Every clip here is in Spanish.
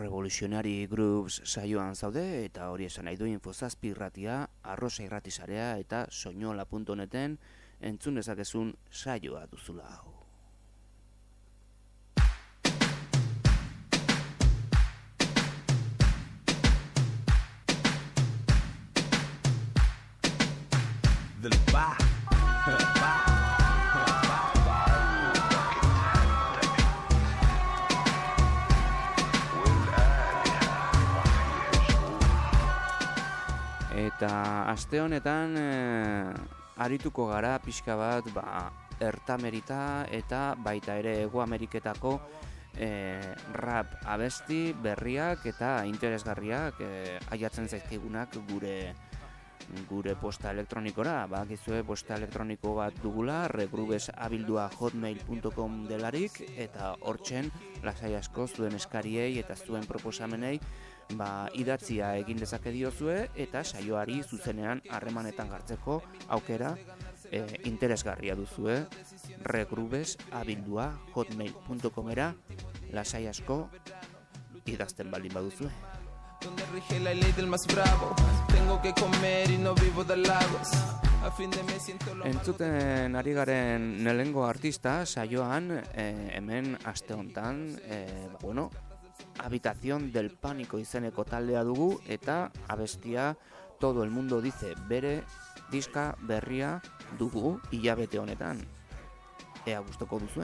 Revolutionary Grooves saioan zaude, eta hori esan nahi du Infozazpi irratia, Arrosa irratisarea eta soñola.neten entzun dezakezun saioa duzula hau. Del pa. Eta aste honetan arituko gara pixka bat Ertamerita eta baita ere Hego Ameriketako rap abesti berriak eta interesgarriak aiatzen zaizkigunak gure posta elektronikora. Badakizue posta elektroniko bat dugula, regrubesabildua@hotmail.com delarik, eta hortzen lasai asko zuen eskariei eta zuen proposamenei idatzia egin dezake diozue, eta saioari zuzenean harremanetan hartzeko aukera interesgarria duzue. regrubesabildua@hotmail.comera lasai asko idazten baldin baduzue. Donde rige la ley del más bravo. Tengo que comer y no vivo de lagos. A fin de mes siento lo entzuten ari garen lehengo artista saioan hemen aste hontan Habitación del Pánico izeneko taldea dugu, eta abestia Todo el mundo dice bere diska berria dugu hilabete honetan. Ea gustoko duzuen.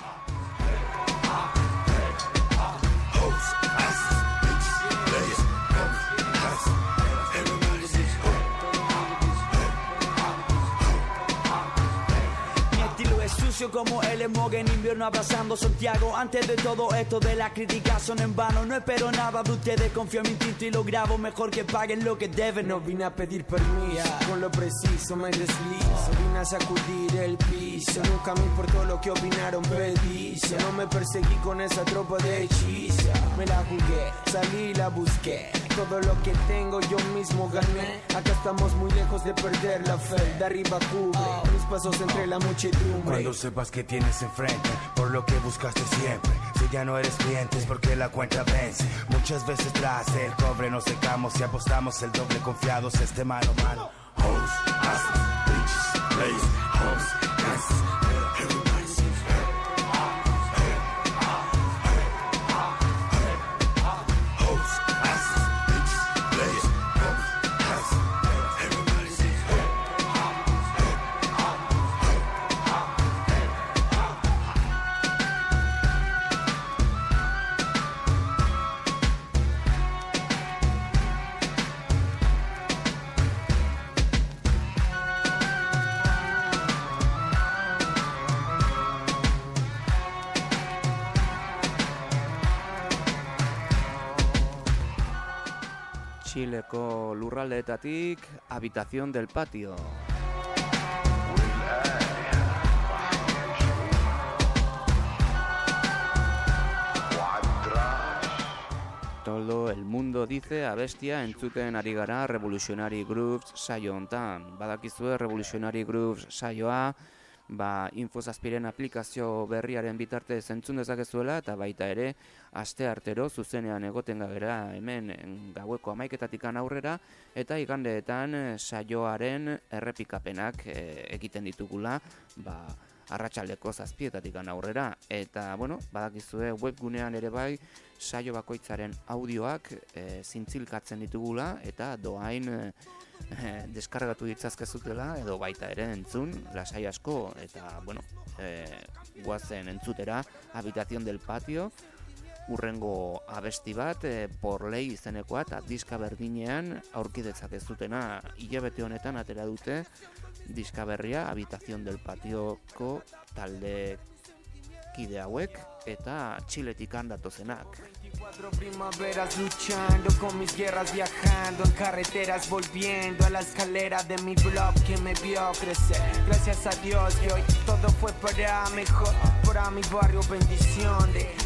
Como el smog en invierno abrazando Santiago. Antes de todo esto de la crítica son en vano. No espero nada de ustedes, confío en mi instinto y lo grabo. Mejor que paguen lo que deben. No vine a pedir permiso, con lo preciso me deslizo. Vine a sacudir el piso, nunca me importó lo que opinaron pedizo. No me perseguí con esa tropa de hechizo. Me la jugué, salí y la busqué. Todo lo que tengo yo mismo gané. Acá estamos muy lejos de perder la fe. De arriba cubre mis pasos entre la muchedumbre. Cuando sepas que tienes enfrente, por lo que buscaste siempre. Si ya no eres cliente es porque la cuenta vence. Muchas veces tras el cobre nos secamos y apostamos el doble confiados mano a mano. Hoes, hustlers, bitches, ladies, hoes, dancers. Chileko lurraldeetatik Habitación del Patio. Todo el mundo dice abestia entzuten ari gara Revolutionary Grooves saio hontan. Badakizue Revolutionary Grooves saioa Infozazpiren aplikazio berriaren bitartez entzun dezakezuela, eta baita ere asteartero zuzenean egoten gara hemen gaueko 11:00 aurrera, eta igandeetan saioaren errepikapenak egiten ditugula arratsaldeko 7:00 aurrera. Eta badakizue webgunean ere bai saio bakoitzaren audioak zintzilkatzen ditugula, eta doain deskargatu ditzazkezutela edo baita ere entzun lasai asko. Eta guazen entzutera Habitación del Patio, urrengo abesti bat Por Ley izenekoa, eta diska berdinean aurki dezakezutena. Hilabete honetan atera dute diska berria Habitación del Patioko talde kide hauek, eta Txiletik datozenak. 24 primaveras luchando con mis guerras, viajando en carreteras, volviendo a la escalera de mi blog que me vio crecer. Gracias a Dios y hoy todo fue para mejor, para mi barrio bendición de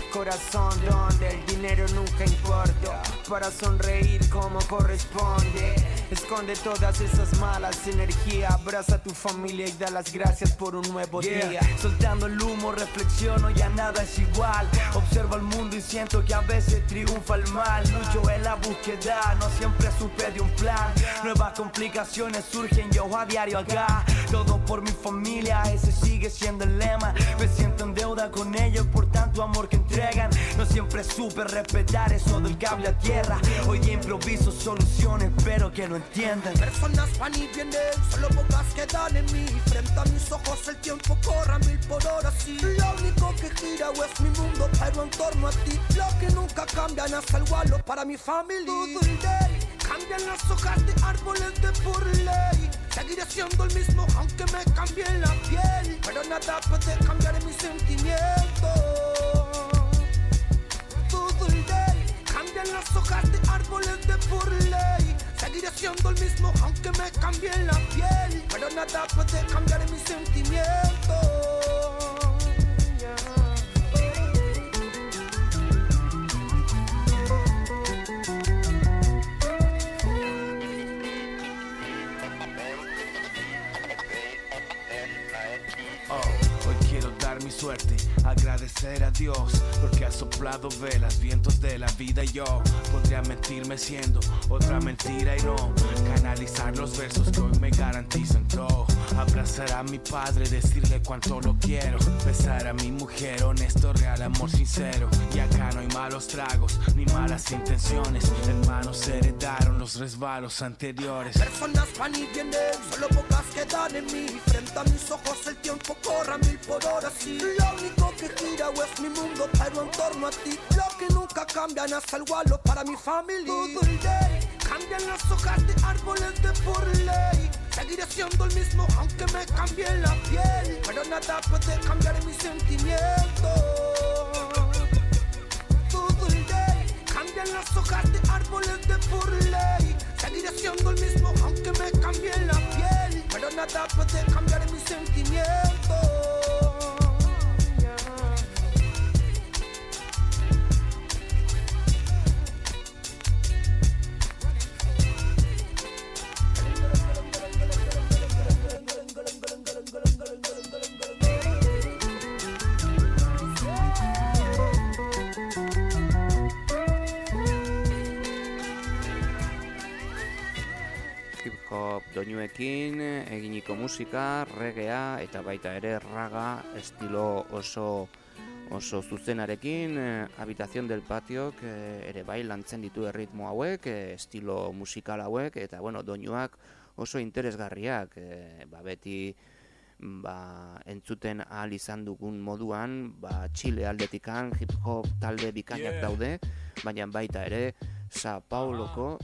corazón donde el dinero nunca importa, para sonreír como corresponde. Esconde todas esas malas energías, abraza a tu familia y da las gracias por un nuevo día. Soltando el humo reflexiono, ya nada es igual. Observo el mundo y siento que a veces triunfa el mal. Lucho en la búsqueda, no siempre supe de un plan. Nuevas complicaciones surgen yo a diario acá. Todo por mi familia, ese sigue siendo el lema. Me siento en deuda con ellos por tanto amor que entregan. No siempre supe respetar eso del cable a tierra. Hoy día improviso soluciones, pero que no entienden. Personas van y vienen, solo pocas quedan en mí. Frente a mis ojos el tiempo corre a 1000 por hora, sí. Lo único que gira es mi mundo, pero en torno a ti. Lo que nunca cambian es el gualo para mi familia. Todo el day cambian las hojas de árboles de por ley. Seguiré siendo el mismo aunque me cambie la piel, pero nada puede cambiar mis sentimientos. Todo el day cambian las hojas de árboles de por ley. Seguiré siendo el mismo aunque me cambie la piel, pero nada puede cambiar mis sentimientos. Mi suerte, agradecer a Dios porque ha soplado velas, vientos de la vida y yo podría mentirme siendo otra mentira y no canalizar los versos que hoy me garantizan todo. Abrazar a mi padre, decirle cuánto lo quiero, besar a mi mujer, honesto, real, amor sincero. Y acá no hay malos tragos ni malas intenciones, hermanos heredaron los resbalos anteriores. Personas van y vienen, solo pocas quedan en mí. Frente a mis ojos el tiempo corre a 1000 por hora, sí. Lo único que gira es mi mundo, pero en torno a ti. Lo que nunca cambian es el gualo para mi familia. Todo el day cambian las hojas de árboles de por ley. Seguiré siendo el mismo aunque me cambie la piel, pero nada puede cambiar mis sentimientos. Todo el day cambian las hojas de árboles de por ley. Seguiré siendo el mismo aunque me cambie la piel, pero nada puede cambiar mis sentimientos. Hip-hop doinuekin eginiko musika, reggaea eta baita ere raga estilo oso zuzenarekin. Habitación del Patiok ere bai lantzen ditu erritmo hauek, estilo musikal hauek, eta bueno, doinuak oso interesgarriak, beti entzuten ahal izan dugun moduan, Chile aldetikan hip-hop talde bikainak daude, baina baita ere Sao Pauloko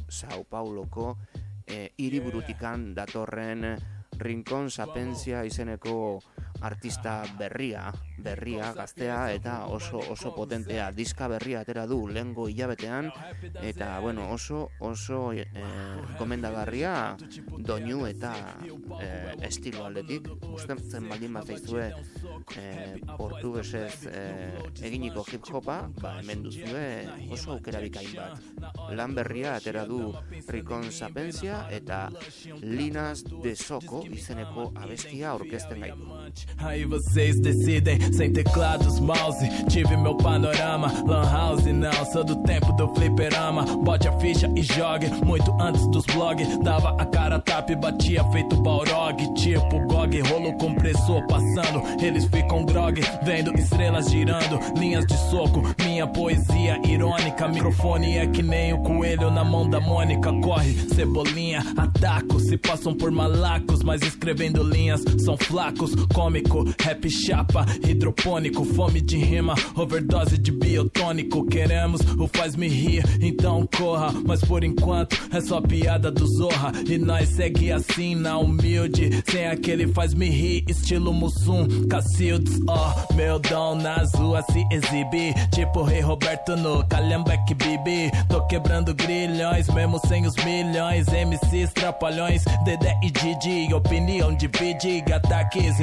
hiriburutikan datorren Rincón Sapienza izeneko artista berria, gaztea eta oso potentea, diska berria atera du lehengo hilabetean, eta bueno, oso gomendagarria doinu eta estilo aldetik. Gustatzen baldin bat zaizue portugesez eginiko hip-hopa, hemen duzue oso aukera bikain bat. Lan berria atera du Rincón Sapienza eta Linas de Soco izeneko abestia aurkezten gaitu. Aí vocês decidem, sem teclados, mouse. Tive meu panorama, lan house não. Sou do tempo do fliperama. Bote a ficha e jogue, muito antes dos blogs. Dava a cara tapa e batia feito Balrog. Tipo GOG, rolo compressor passando. Eles ficam grog, vendo estrelas girando. Linhas de soco, minha poesia irônica. Microfone é que nem o coelho na mão da Mônica. Corre, cebolinha, ataco. Se passam por malacos, mas escrevendo linhas são flacos. Cômico, rap chapa, hidropônico. Fome de rima, overdose de biotônico. Queremos o faz-me rir, então corra. Mas por enquanto é só piada do Zorra. E nós segue assim na humilde, sem aquele faz-me rir, estilo Mussum, Cacildes. Meu dom nas ruas se exibir, tipo Rei Roberto no Calhambeque Bibi. Tô quebrando grilhões, mesmo sem os milhões. MCs trapalhões, Dedé e Didi. Opinião divide, ataques revide.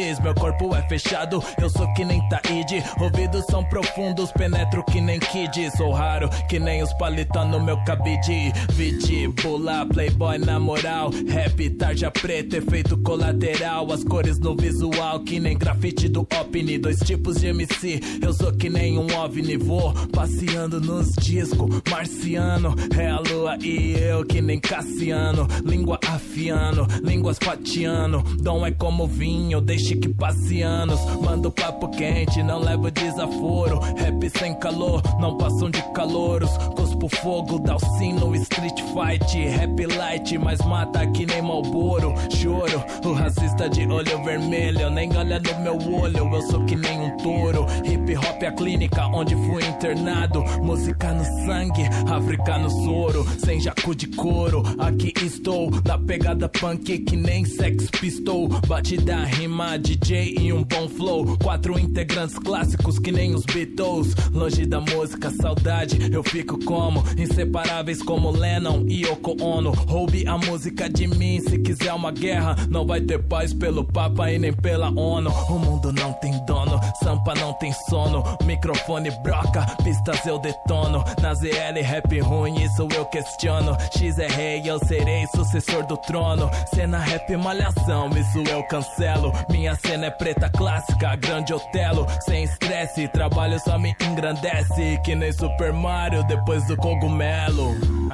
diz, meu corpo é fechado, eu sou que nem Taíde. Ouvidos são profundos, penetro que nem Kid. Sou raro, que nem os palitão no meu cabide. Vidi, pular, playboy na moral. Rap, tarja preta, efeito colateral. As cores no visual, que nem grafite do Opni. Dois tipos de MC, eu sou que nem um OVNI. Vou passeando nos discos, marciano. É a lua e eu que nem Cassiano. Língua afiano, línguas fatiano. Dom é como vinho, deixe que passe anos. Mando papo quente, não levo desaforo. Rap sem calor, não passam de calouros. Cuspo fogo, dá o sino, street fight. Rap light, mas mata que nem Malboro. Choro, o racista de olho vermelho nem olha no meu olho, eu sou que nem um touro. Hip hop é a clínica onde fui internado. Música no sangue, África no soro. Sem jacu de couro, aqui estou na pegada punk que nem Sex Pistol. Batida, rima, DJ e um bom flow. 4 integrantes clássicos que nem os Beatles. Longe da música, saudade, eu fico como inseparáveis como Lennon e Yoko Ono. Roube a música de mim, se quiser uma guerra não vai ter paz pelo Papa e nem pela ONU. O mundo não tem dono, Sampa não tem sono. Microfone broca, pistas eu detono. Na ZL rap ruim, isso eu questiono. X é rei, eu serei sucessor do trono. Cena rap malhação, isso eu cancelo. Minha cena é preta clássica, grande Otelo. Sem estresse, trabalho só me engrandece. Que nem Super Mario depois do cogumelo.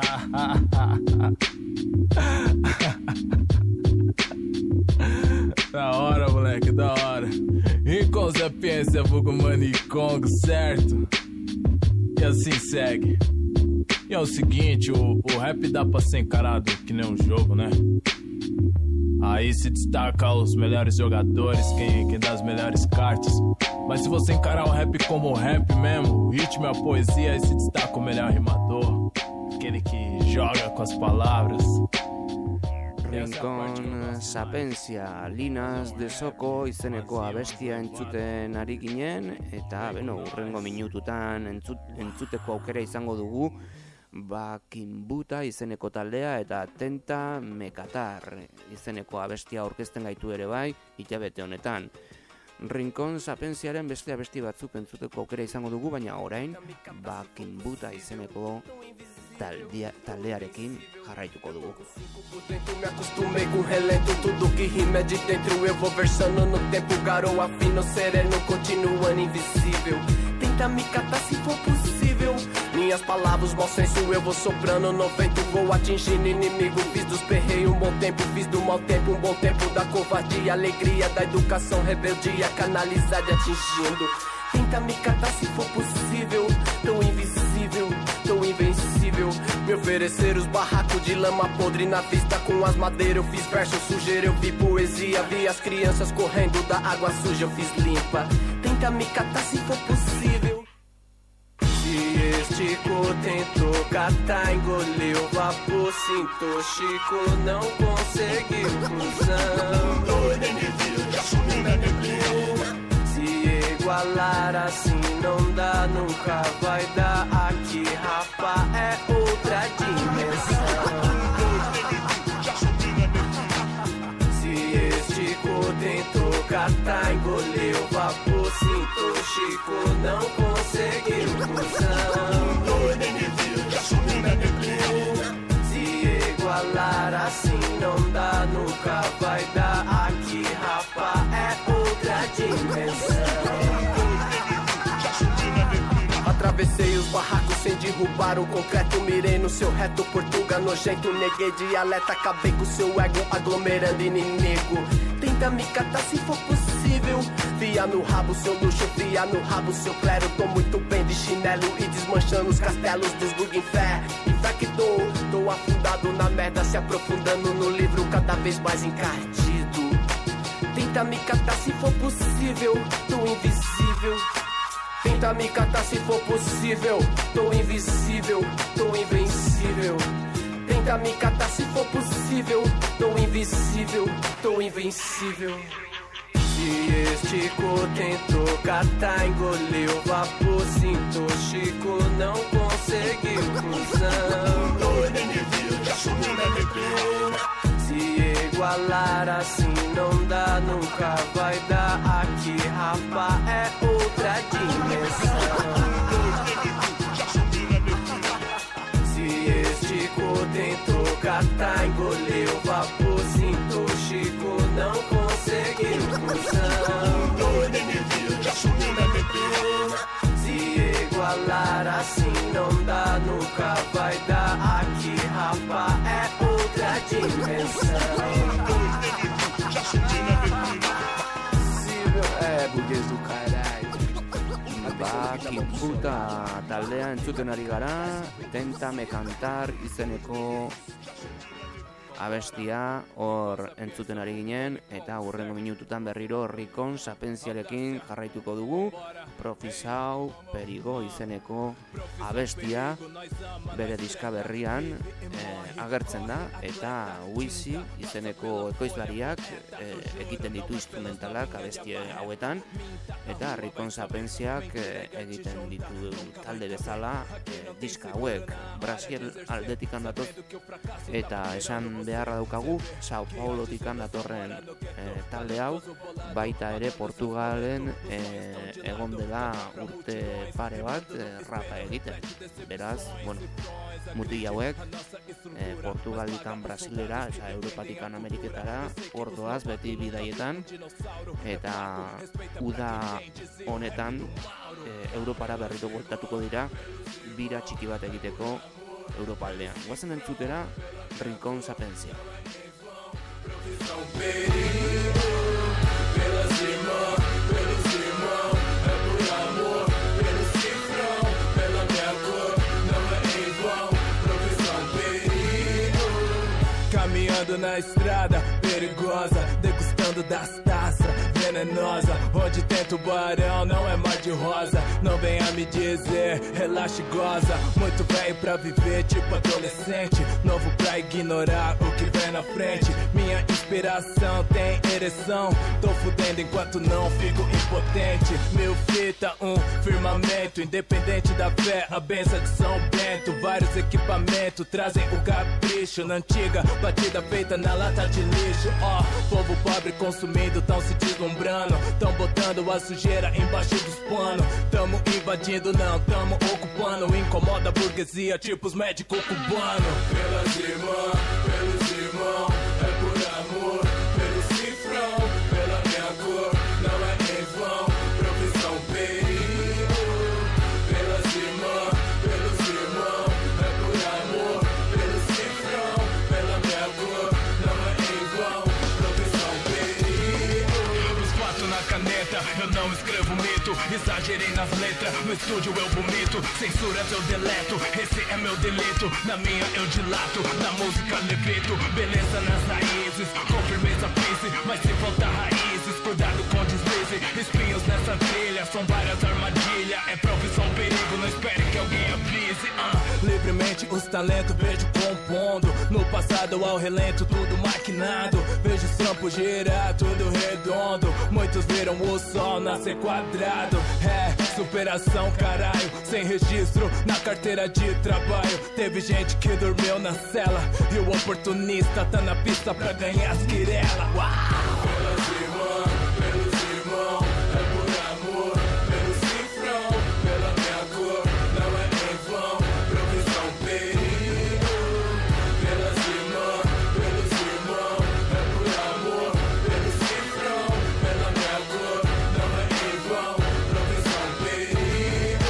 Da hora, moleque, da hora. Inconsapiência, vulgo Manicongo, certo? E assim segue. E é o seguinte, o rap dá pra ser encarado que nem um jogo, né? Aí se destaca os melhores jogadores, quem dá as melhores cartas. Mas se você encarar o rap como rap mesmo, o ritmo e a poesia, aí se destaca o melhor rimador. Aquele que joga com as palavras. Rincón Sapientzia, Linas de Soko izeneko abestia entzuten ari ginen, eta beno, urrengo minututan entzuteko aukera izango dugu Kimbuta izeneko taldea eta Tenta Mekatar izeneko abestia aurkezten gaitu ere bai, hilabete honetan. Rincón Sapientziaren beste abesti batzuk entzuteko aukera izango dugu, baina orain Kimbuta izeneko taldearekin jarraituko dugu. Me acostumei com relento, tudo que rima é de dentro. Eu vou versando no tempo, garoa fino, sereno, continuando invisível. Tenta me catar se for possível. Minhas palavras, mau senso, eu vou soprando no vento, vou atingindo inimigo. Fiz dos perreios um bom tempo, fiz do mau tempo um bom tempo. Da covardia, alegria, da educação, rebeldia, canalizada e atingindo. Tenta me catar se for possível. Tão invisível, tão invencível. Me oferecer os barracos de lama podre na vista. Com as madeiras eu fiz verso sujeira, eu vi poesia. Vi as crianças correndo da água suja, eu fiz limpa. Tenta me catar se for possível. Se esticou, tentou catar, engoliu o vapor, sintou Chico, não conseguiu, cuzão. Se igualar assim não dá, nunca vai dar. Aqui, rapa, é outra dimensão. Se esticou, tentou catar, engoliu o vapor, sintou Chico, não conseguiu, cuzão. Se igualar assim não dá, nunca vai dar. Aqui, rapa, é outra dimensão. Atravessei os barracos sem derrubar o concreto. Mirei no seu reto, Portuga nojento. Neguei dialeta, acabei com seu ego, aglomerando inimigo. Tenta me catar se for possível. Via no rabo seu luxo, via no rabo seu clero. Tô muito bem de chinelo e desmanchando os castelos dos bug em fé. Infectou, tô afundado na merda, se aprofundando no livro cada vez mais encardido. Tenta me catar se for possível, tô invisível. Tenta me catar se for possível, tô invisível, tô invencível. Tenta me catar se for possível, tô invisível, tô invencível. Se esticou, tentou catar, engoliu o vapor, sintou Chico, não conseguiu, cuzão. Se igualar assim não dá, dá, nunca vai dar. Aqui, rapa, é outra dimensão. Se esticou, tentou catar, engoliu vapor, sinto Chico, não conseguiu fusão. Se igualar assim não dá, nunca vai dar. Aqui, rapa, é outra dimensão. Burguês do caralho. Kinfuta taldea entzuten ari gara, Téntame Cantar izeneko abestia hor entzuten ari ginen, eta hurrengo minututan berriro Rikon Sapientziarekin jarraituko dugu. Profisau Perigo izeneko abestia bere diska berrian agertzen da, eta Wizi izeneko ekoizlariak egiten ditu instrumentalak abestie hauetan, eta Rikon Sapientziak egiten ditu talde bezala diska hauek. Brasil aldetik handatoz, eta esan beharra daukagu, Sao Paulotik datorren talde hau, baita ere Portugalen egon dela urte pare bat rapa egiten. Beraz, bueno, mutil hauek Portugalikan Brasilera, eta Europatikan Ameriketara ordoaz beti bidaietan, eta uda honetan Europara berriro bueltatuko dira bira txiki bat egiteko Europa aldean. Guazen entzutera Rincón Sapiencia. Caminhando na estrada perigosa, degustando das taças venenosa, onde tem tubarão, não é mar de rosa. Não venha me dizer, relaxa e goza. Muito velho pra viver, tipo adolescente, novo pra ignorar o que vem na frente. Minha inspiração tem ereção, tô fudendo enquanto não fico impotente. Mil fita, firmamento, independente da fé, a benção de São Bento. Vários equipamentos trazem o capricho, na antiga batida feita na lata de lixo. Povo pobre consumindo, tão se deslumbrando, tão botando a sujeira embaixo dos panos. Tamo invadindo, não, tamo ocupando. Incomoda a burguesia, tipo os médicos cubanos. Pelas irmãs, pelos irmãos, é por amor, pelo cifrão, pela minha cor, não é em vão, profissão perigo. Pelas irmãs, pelos irmãos, é por amor, pelo cifrão, pela minha cor, não é em vão, profissão perigo. Os fatos na caneta, eu não escrevo mito, exagerei nas letras, no estúdio eu vomito, censuras eu deleto, esse é meu delito, na minha eu dilato, na música levito, beleza nas raízes, com firmeza fiz, mas se faltar raízes, cuidado com deslize, espinhos nessa trilha, são várias armadilhas, é profissão perigo, não espere que alguém avise. Livremente os talentos vejo compondo, no passado ao relento tudo maquinado, vejo os trampos girar tudo redondo, muitos viram o sol nascer quadrado. É, superação caralho, sem registro na carteira de trabalho. Teve gente que dormiu na cela e o oportunista tá na pista pra ganhar as quirela. Pelas irmãs, pelos irmãos, é por amor, pelo cifrão, pela minha cor, não é em vão, profissão perigo. Pelas irmãs, pelos irmãos, é por amor, pelo cifrão, pela minha cor, não é em vão, profissão perigo.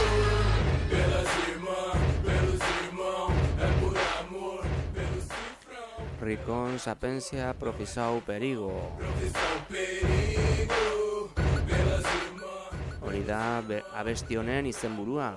Pelas irmãs, pelos irmãos, é por amor, pelo cifrão. Rikon Sapiencia, Profisau Perigo. Hori da abesti honen izenburua.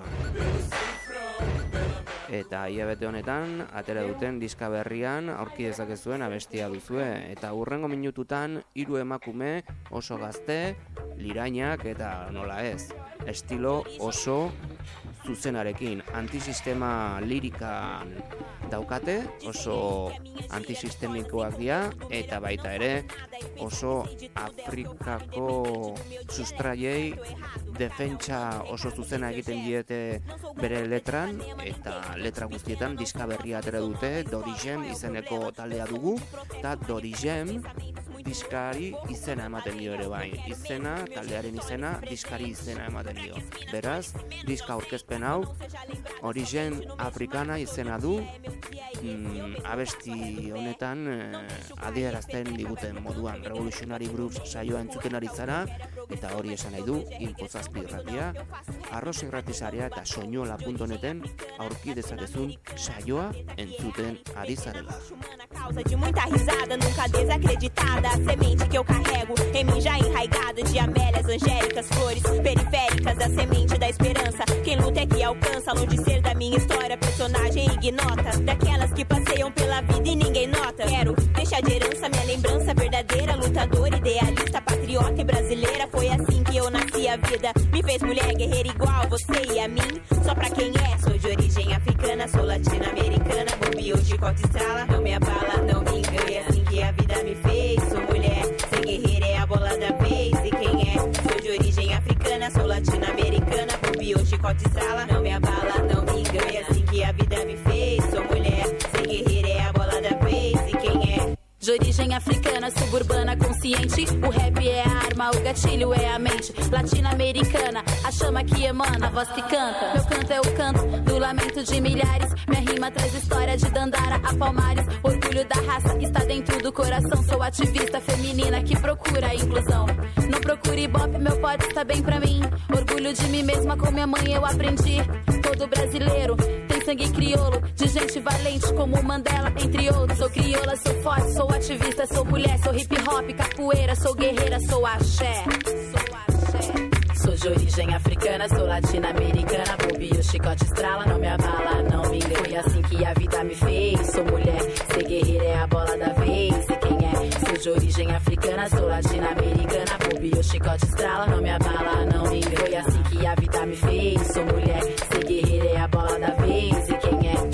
Eta hilabete honetan atera duten diska berrian aurki dezakezuen abestia duzue, eta hurrengo minututan 3 emakume oso gazte, lirainak eta nola ez, estilo oso zuzenarekin, antisistema lirikan daukate, oso antisistemikoak dira, eta baita ere oso Afrikako sustraiei defentsa oso zuzena egiten diete bere letran, eta letra guztietan diska berria atera dute. Dorijem izeneko taldea dugu, eta Dorijem diskari izena ematen dio ere bai. Izena, taldearen izena, diskari izena ematen dio. Beraz, diska aurkezpen hau, Origen Africana izena du, abesti honetan adierazten diguten moduan Revolutionary Grooves saioa entzuten ari zara, eta hori esan nahi du, Info Zazpi irratia, Arroz irratizarea eta soñola.neten aurki dezakezun saioa entzuten ari zarela. Causa de muita risada, nunca desacreditada. A semente que eu carrego em mim já enraigada de amélias, angélicas, flores periféricas, a semente da esperança. Quem luta é que alcança, longe de ser da minha história, personagem ignota. Daquelas que passeiam pela vida e ninguém nota. Quero deixar de herança minha lembrança verdadeira, lutadora, idealista, patriota e brasileira. Foi assim que eu nasci, a vida me fez mulher guerreira igual você e a mim. Só pra quem é, sou de origem africana, sou latino-americana, bobeou de corte estrala, não me abala, não me engana, é assim que a vida me fez. Sou mulher, ser guerreira é a bola da vez. E quem é? Sou de origem africana, sou latino-americana, bobeou de corte estrala, não me abala, não me engana, é assim que a vida me fez. Sou mulher, ser guerreira é a bola da vez. E quem é? De origem africana, suburbana, consciente. O rap é a arma, o gatilho é a mente. Latino-americana, a chama que emana, a voz que canta. Meu canto é o canto do lamento de milhares. Minha rima traz história de Dandara a Palmares. Orgulho da raça está dentro do coração. Sou ativista feminina que procura a inclusão. Não procure ibope, meu pote está bem pra mim. Orgulho de mim mesma, com minha mãe eu aprendi. Todo brasileiro tem sangue crioulo, de gente valente como Mandela, entre outros. Sou crioula, sou forte, sou ativista, sou mulher, sou hip hop, capoeira, sou guerreira, sou axé. Sou de origem africana, sou latino-americana, bobeio, chicote estrala, não me abala, não me engana. Foi assim que a vida me fez. Sou mulher, ser guerreira é a bola da vez. E quem é? Sou de origem africana, sou latino-americana, bobeio, chicote estrala, não me abala, não me engana. Foi assim que a vida me fez. Sou mulher, ser guerreira é a bola da vez. E quem é?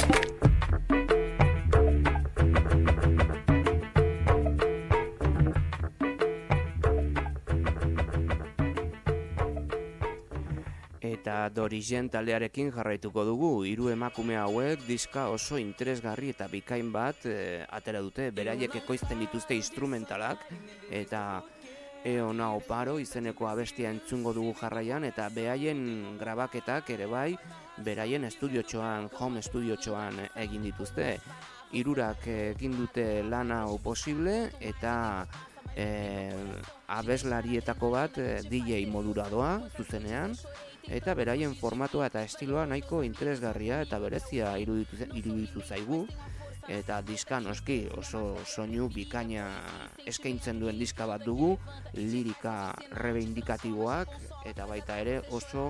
Eta Dorigen taldearekin jarraituko dugu. 3 emakume hauek diska oso interesgarri eta bikain bat atera dute. Beraiek ekoizten dituzte instrumentalak eta Eona Oparo izeneko abestia entzungo dugu jarraian, eta beraien grabaketak ere bai beraien estudiotxoan, home estudiotxoan egin dituzte. 3 egin dute lan hau posible eta abeslarietako bat DJ modura doa zuzenean, eta beraien formatua eta estiloa nahiko interesgarria eta berezia iruditu zaigu, eta diska noski oso soinu bikaina eskaintzen duen diska bat dugu, lirika rebeindikatiboak eta baita ere oso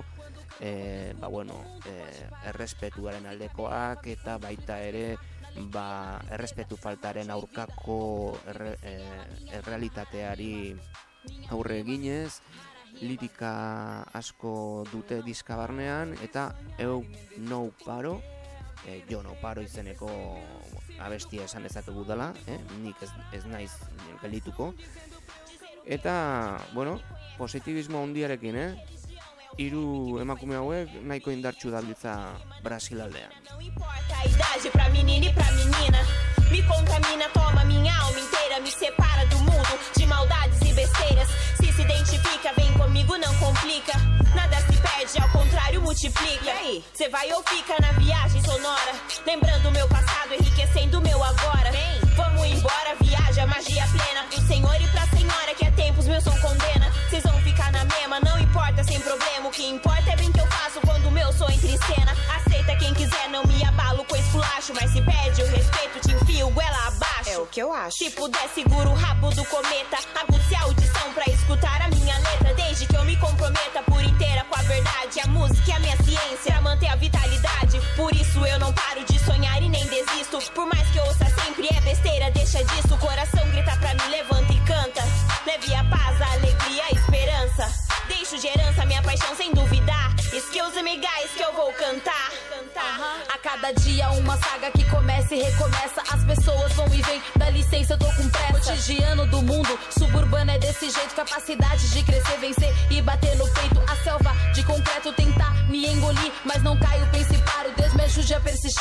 errespetuaren aldekoak eta baita ere errespetu faltaren aurkako errealitateari aurre eginez, lirika asko dute diska barnean, eta Eona Oparo, Jon Oparo izeneko abestia esan dezakegu dela, nik ez naiz geldituko. Eta, positibismo handiarekin, 3 emakume hauek nahiko indartsu dabiltza Brasil aldean. Não importa a idade pra menina e pra menina, me contamina, toma minha alma inteira, me separa do mundo de maldades e besteiras. Se identifica, vem comigo, não complica, nada se perde, ao contrário multiplica. E aí, cê vai ou fica na viagem sonora, lembrando o meu passado, enriquecendo o meu agora. Vem, vamos embora, viaja, magia plena, pro senhor e pra senhora, que é tempos meus som condena. Cês vão ficar na mesma, não importa, sem problema, o que importa é bem que eu faço quando o meu som entra em cena. Aceita quem quiser, não me abalo com esculacho, mas se pede o respeito, te enfio goela abaixo. É o que eu acho. Se puder, segura o rabo do cometa, aguce a audição pra escutar a minha letra, desde que eu me comprometa por inteira com a verdade. A música é a minha ciência, pra manter a vitalidade. Por isso eu não paro de sonhar e nem desisto, por mais que eu ouça sempre é besteira, deixa disso. O coração grita pra mim, levanta e canta, leve a paz, a alegria, a esperança. Deixo de herança minha paixão sem duvidar. Excuse me guys que eu vou cantar. A cada dia uma saga que começa e recomeça. As pessoas vão e vêm, dá licença, eu tô com pressa. Cotidiano do mundo, suburbano é desse jeito. Capacidade de crescer, vencer e bater no peito. A selva de concreto tentar me engolir, mas não caio, pense e paro. Deus me ajude a persistir.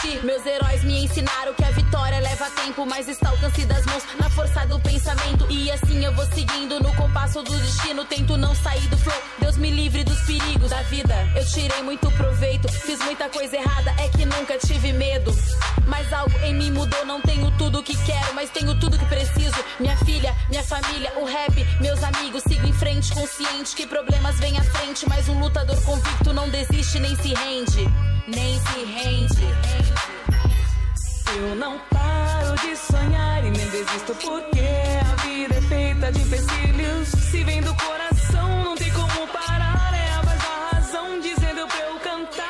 desisti. Meus heróis me ensinaram que a vitória leva tempo, mas está ao alcance das mãos, na força do pensamento. E assim eu vou seguindo no compasso do destino, tento não sair do flow. Deus me livre dos perigos da vida. Eu tirei muito proveito, fiz muita coisa errada, é que nunca tive medo. Mas algo em mim mudou, não tenho tudo o que quero, mas tenho tudo que preciso. Minha filha, minha família, o rap, meus amigos. Sigo em frente, consciente que problemas vêm à frente, mas um lutador convicto não desiste nem se rende. Nem se rende. Eu não paro de sonhar e nem desisto, porque a vida é feita de empecilhos. Se vem do coração, não tem como parar. É a voz da razão dizendo pra eu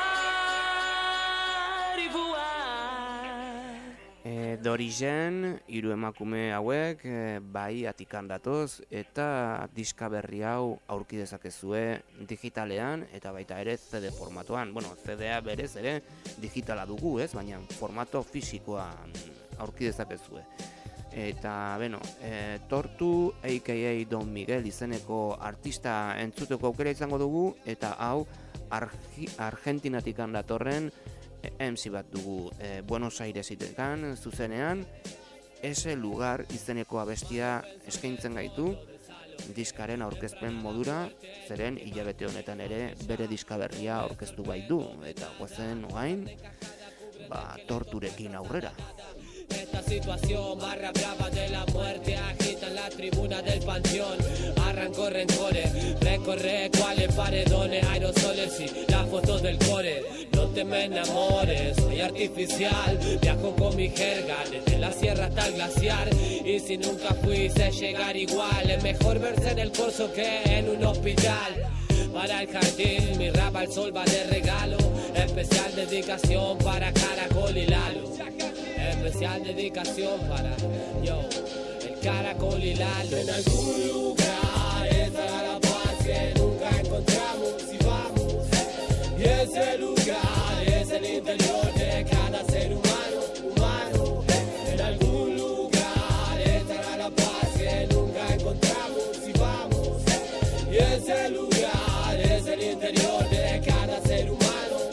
cantar e voar. Dorigen, hiru emakume hauek, bai Atikan datoz, eta diska berri hau aurki dezakezue digitalean, eta baita ere CD formatuan. Bueno, CD-a berez ere digitala dugu, ez? Baina formato fisikoa aurki dezakezue. Eta, beno, Tortu, a.k.a. Don Miguel izeneko artista entzuteko aukera izango dugu, eta hau Argentinatik datorren MC bat dugu, Buenos Airesitekan zuzenean, ese lugar izeneko abestia eskaintzen gaitu diskaren aurkezpen modura, zeren hilabete honetan ere bere diska berria aurkeztu baitu, eta guazen oain, Torturekin aurrera. Esta situación barra brava de la muerte agita en la tribuna del panteón. Arrancó rencores, recorre cuáles paredones, aerosoles y las fotos del core. No te me enamores, soy artificial, viajo con mi jerga desde la sierra hasta el glaciar. Y si nunca fui, sé llegar igual. Es mejor verse en el corso que en un hospital. Para el jardín, mi rap al sol va de regalo. Especial dedicación para Caracol y Lalo. Especial dedicación para el Caracol y Lalo. En algún lugar estará la paz que nunca encontramos y vamos. Y ese lugar es el interior de cada ser humano. En algún lugar estará la paz que nunca encontramos y vamos. Y ese lugar es el interior de cada ser humano.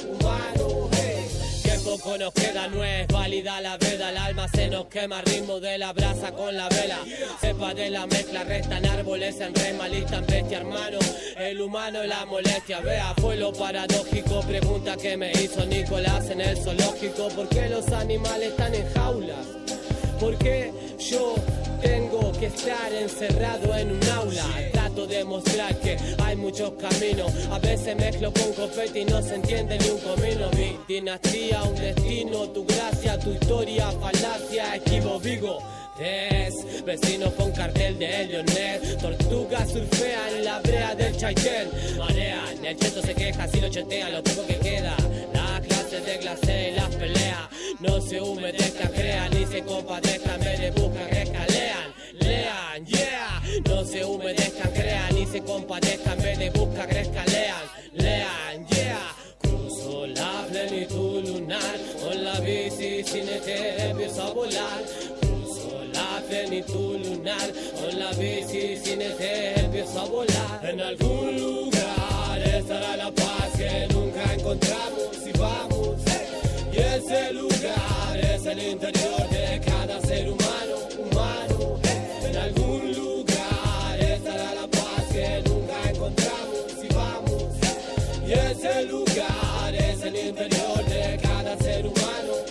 Poco nos queda, no es válida la veda, el alma se nos quema, ritmo de la brasa con la vela. Cepa de la mezcla, restan árboles en rema, listan bestia, hermano. El humano y la molestia, vea, fue lo paradójico. Pregunta que me hizo Nicolás en el zoológico: ¿por qué los animales están en jaulas? ¿Por qué yo tengo que estar encerrado en un aula? Trato de mostrar que hay muchos caminos. A veces mezclo con confeti y no se entiende ni un comino. Mi dinastía, un destino, tu gracia, tu historia, falacia, esquivo, Vigo. Tres vecinos con cartel de Lionel. Tortugas surfean en la brea del Chaitén. Marean, el cheto se queja si lo chetean. Lo poco que queda, las clases de glacé y las peleas. No se humedezcan, crean ni se compadezcan. En vez de buscan, escalean, lean, yeah. No se humedezcan, crean ni se compadezcan. En vez de buscan, escalean, lean, yeah. Cruzo la plenitud lunar con la bici sin empiezo a volar. La plenitud lunar, con la bici sin empiezo a volar. En algún lugar estará la paz que nunca encontramos y vamos. Y ese lugar es el interior de cada ser humano. En algún lugar estará la paz que nunca encontramos y vamos. Y ese lugar es el interior de cada ser humano.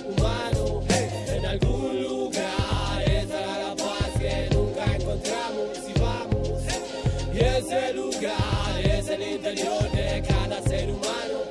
En algún lugar estará la paz que nunca encontramos y vamos. Y ese lugar es el interior de cada ser humano.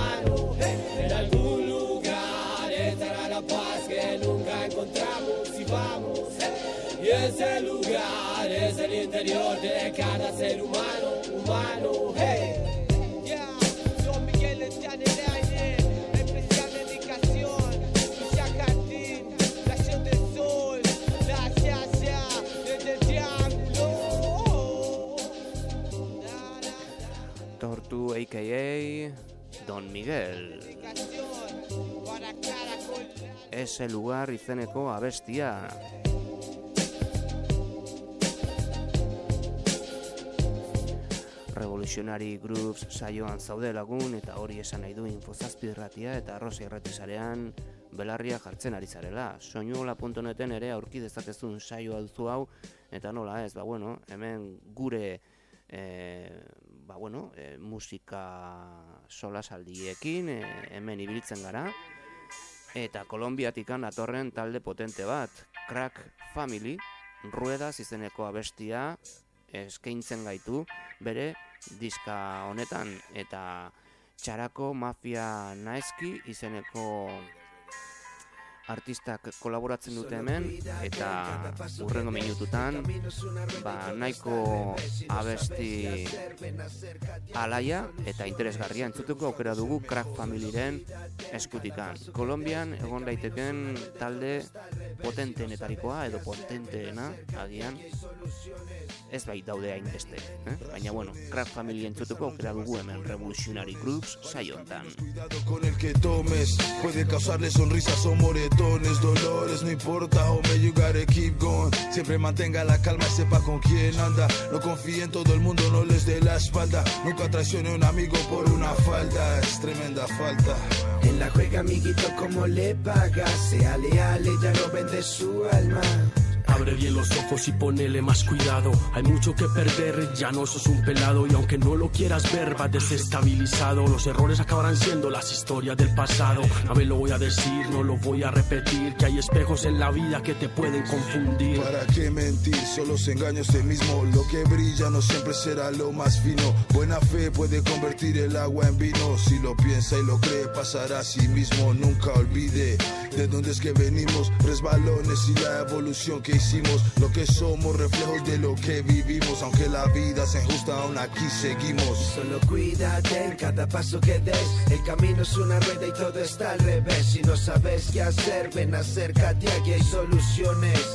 En algún lugar estará la paz que nunca encontramos y vamos. Y ese lugar es el interior de cada ser humano. Hey. Yeah, Don Miguel está en el aire. Especial dedicación, Lucia Jardín, Nación del Sol, la Chacha, desde el Triángulo. Tortu, a.k.a. Don Miguel. Ese lugar izeneko abestia. Revolutionary Grooves saioan zaude lagun, eta hori esan nahi du Info Zazpi irratia eta Arrosa irratisarean belarria jartzen ari zarela. Soinuola.neten ere aurki dezakezun saioa duzu hau, eta nola ez, hemen gure musika solasaldiekin hemen ibiltzen gara, eta Kolonbiatikan datorren talde potente bat, Crack Family, Ruedas izeneko abestia eskaintzen gaitu bere diska honetan, eta Txarako Mafia Naeski izeneko artistak kolaboratzen dute hemen, eta hurrengo minututan nahiko abesti alaia eta interesgarria entzuteko aukera dugu Crack Familyren eskutikan. Kolonbian egon daiteken talde potenteenetarikoa edo potenteena agian, ez bai daude hainbeste, baina Crack Family entzuteko aukera dugu hemen Revolutionary Grooves saio hontan. Con el que tomes puede causarle sonrisas o moretones, dolores, no importa, hombre, you gotta keep going. Siempre mantenga la calma y sepa con quién anda. No confíe en todo el mundo, no les dé la espalda. Nunca traicione a un amigo por una falda, es tremenda falta. En la juega, amiguito, como le paga. Sea leal, ella no vende su alma. Abre bien los ojos y ponele más cuidado. Hay mucho que perder, ya no sos un pelado. Y aunque no lo quieras ver, va desestabilizado. Los errores acabarán siendo las historias del pasado. A ver, lo voy a decir, no lo voy a repetir, que hay espejos en la vida que te pueden confundir. ¿Para qué mentir? Solo se engaña usted mismo. Lo que brilla no siempre será lo más fino. Buena fe puede convertir el agua en vino. Si lo piensa y lo cree, pasará a sí mismo. Nunca olvide de dónde es que venimos. Resbalones y la evolución que hicimos, lo que somos, reflejos de lo que vivimos. Aunque la vida sea injusta, aún aquí seguimos. Solo cuídate en cada paso que des. El camino es una rueda y todo está al revés. Si no sabes qué hacer, ven, acércate, aquí hay soluciones.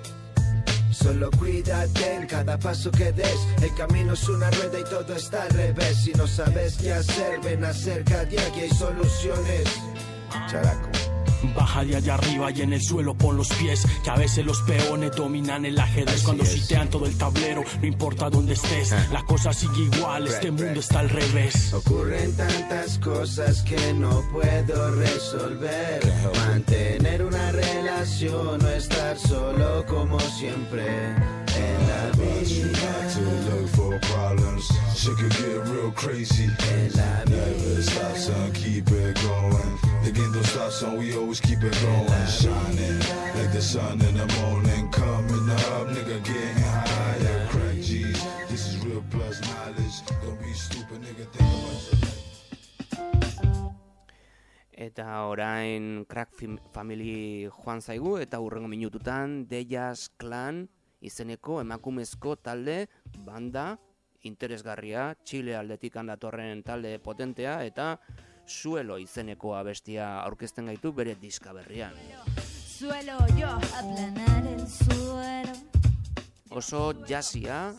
Solo cuídate en cada paso que des. El camino es una rueda y todo está al revés. Si no sabes qué hacer, ven, acércate, aquí hay soluciones. Characo. Baja de allá arriba y en el suelo pon los pies, que a veces los peones dominan el ajedrez. Cuando sitean todo el tablero, no importa dónde estés, la cosa sigue igual, este mundo está al revés. Ocurren tantas cosas que no puedo resolver. Mantener una relación, no estar solo como siempre en la vida. To look for problems, shit could get real crazy. Never stop, son, keep it going. The game don't stop, son, we always keep it going. Shining like the sun in the morning, coming up, nigga, getting higher. Crack G's, this is real plus knowledge. Don't be stupid, nigga, think about your life. Eta orain Crack Family joan zaigu, eta hurrengo minututan Dejas Clan izeneko emakumezko talde, banda interesgarria, Chile aldetik datorren talde potentea, eta Suelo izeneko abestia aurkezten gaitu bere diska berrian. Suelo yo aplanar el suelo. Oso jazzia,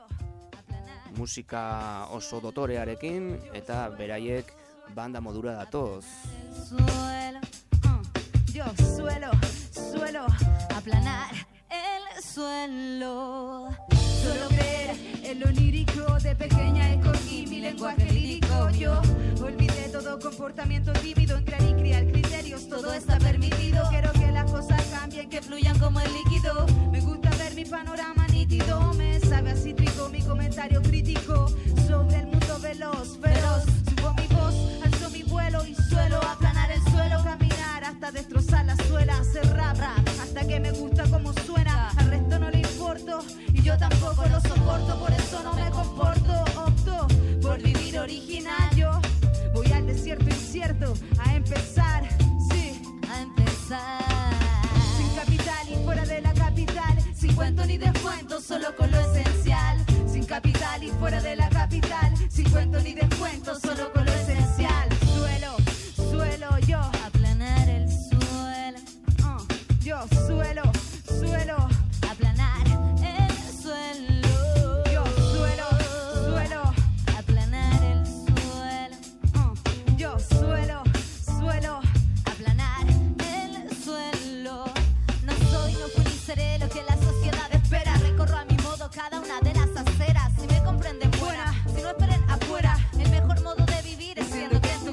musika oso dotorearekin, eta beraiek banda modura datoz. Suelo, yo suelo aplanar el suelo. Suelo creer en lo lírico, de pequeña escogí mi lenguaje lírico. Yo olvidé todo comportamiento tímido, en crear y criar criterios, todo está permitido. Quiero que las cosas cambien, que fluyan como el líquido. Me gusta ver mi panorama nítido, me sabe a cítrico mi comentario crítico sobre el mundo veloz, feroz. Subo mi voz, alzo mi vuelo y suelo aplanar el suelo, caminar hasta destrozar la suela, hacer rap, hasta que me gusta como suena. Al resto no le importo y yo tampoco lo soporto, por eso no me comporto. Opto por vivir original, yo voy al desierto incierto a empezar, sí, a empezar. Sin capital y fuera de la capital, sin cuento ni descuento, solo con lo esencial. Sin capital y fuera de la capital, sin cuento ni descuento, solo con lo esencial. Suelo yo aplanar el suelo. Yo suelo aplanar el suelo. Yo suelo aplanar el suelo. Yo suelo aplanar el suelo. No soy, no fui ni seré lo que la sociedad espera. Recorro a mi modo cada una de las aceras. Si me comprenden buena, si no esperen afuera. El mejor modo de vivir es siendo quien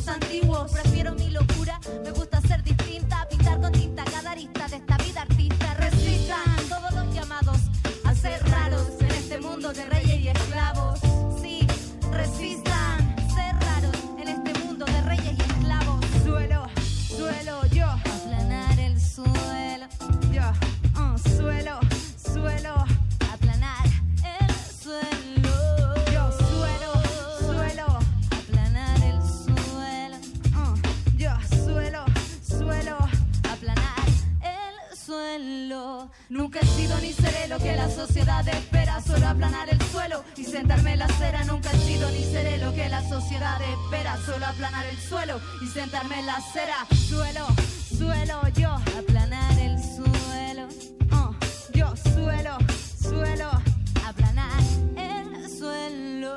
tiempos antiguos. Prefiero mi locura, me gusta ser distinta, pintar con tinta cada arista de esta vida artista. Resistan todos los llamados a ser raros en este mundo de reyes y esclavos. Sí, resistan ser raros en este mundo de reyes y esclavos. Suelo, yo, aplanar el suelo. Yo, suelo, aplanar el suelo. Yo, suelo, aplanar el suelo. Yo, suelo, aplanar el suelo. Nunca he sido ni seré lo que la sociedad espera, solo aplanar el suelo y sentarme en la acera. Nunca he sido ni seré lo que la sociedad espera, solo aplanar el suelo y sentarme en la acera. Suelo, yo, aplanar el suelo. Yo, suelo, aplanar el suelo.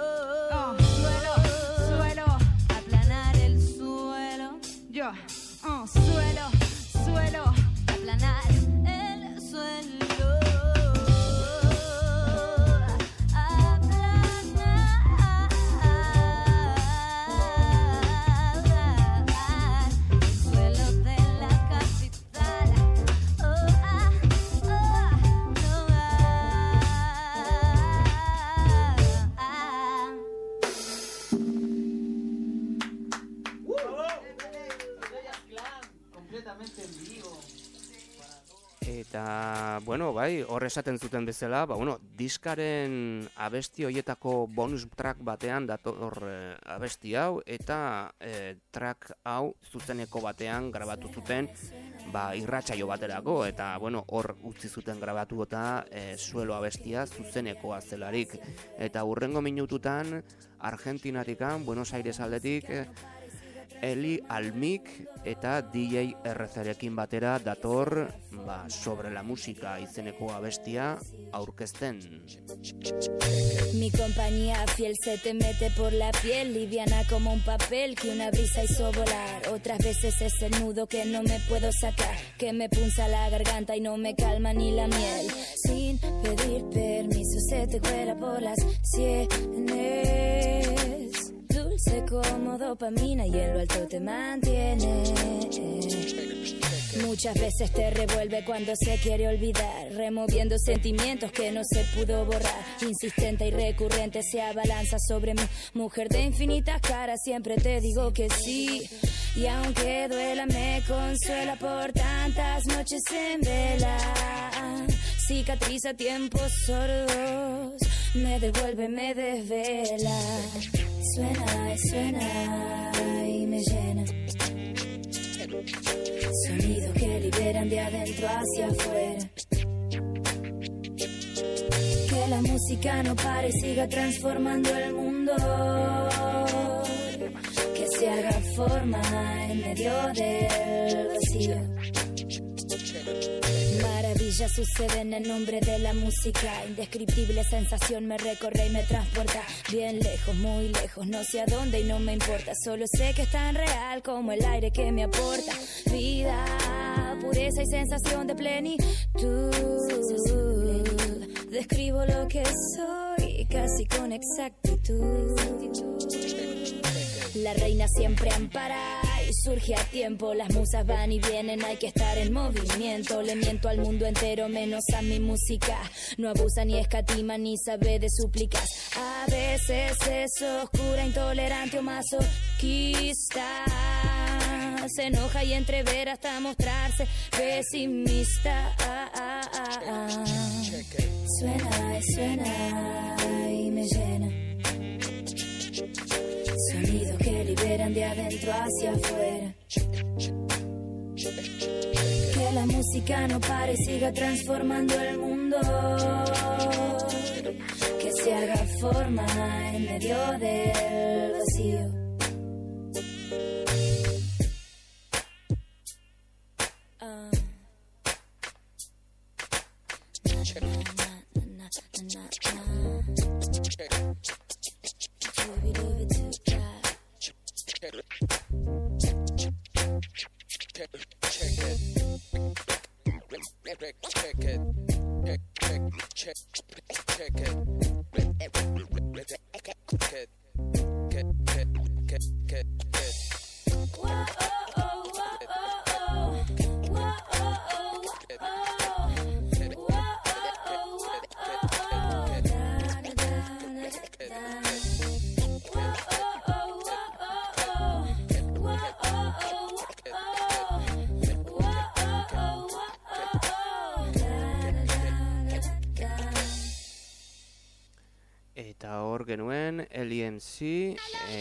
Suelo, aplanar el suelo. Yo, suelo, aplanar el suelo. Eta, bueno, bai, hor esaten zuten bezala, diskaren abesti hoietako bonus track batean dator abesti hau, eta track hau zuzeneko batean grabatu zuten, irratsaio baterako, eta, hor utzi zuten grabatu eta suelo abestia zuzenekoa zelarik. Eta hurrengo minututan, Argentinatikan, Buenos Aires aldetik, Eli Almik eta DJ RZ-rekin batera dator sobre la música izeneko abestia aurkezten. Mi compañía fiel se te mete por la piel, liviana como un papel que una brisa hizo volar. Otras veces es el nudo que no me puedo sacar, que me punza la garganta y no me calma ni la miel. Sin pedir permiso se te cuela por las sienes, dulce como dopamina y en lo alto te mantiene. Muchas veces te revuelve cuando se quiere olvidar, removiendo sentimientos que no se pudo borrar. Insistente y recurrente se abalanza sobre mí, mujer de infinitas caras, siempre te digo que sí. Y aunque duela me consuela por tantas noches en vela, cicatriza tiempos sordos, me devuelve, me desvela. Suena y suena y me llena, sonidos que liberan de adentro hacia afuera. Que la música no pare y siga transformando el mundo, que se haga forma en medio del vacío. Maravillas suceden en nombre de la música, indescriptible sensación me recorre y me transporta bien lejos, muy lejos, no sé a dónde y no me importa, solo sé que es tan real como el aire que me aporta vida, pureza y sensación de plenitud. Describo lo que soy casi con exactitud. La reina siempre ampara y surge a tiempo. Las musas van y vienen, hay que estar en movimiento. Le miento al mundo entero menos a mi música. No abusa ni escatima ni sabe de súplicas. A veces es oscura, intolerante o masoquista. Se enoja y entrever hasta mostrarse pesimista. Suena y suena y me llena, sonidos que liberan de adentro hacia afuera. Que la música no pare y siga transformando el mundo, que se haga forma en medio del vacío. genuen Eli MC,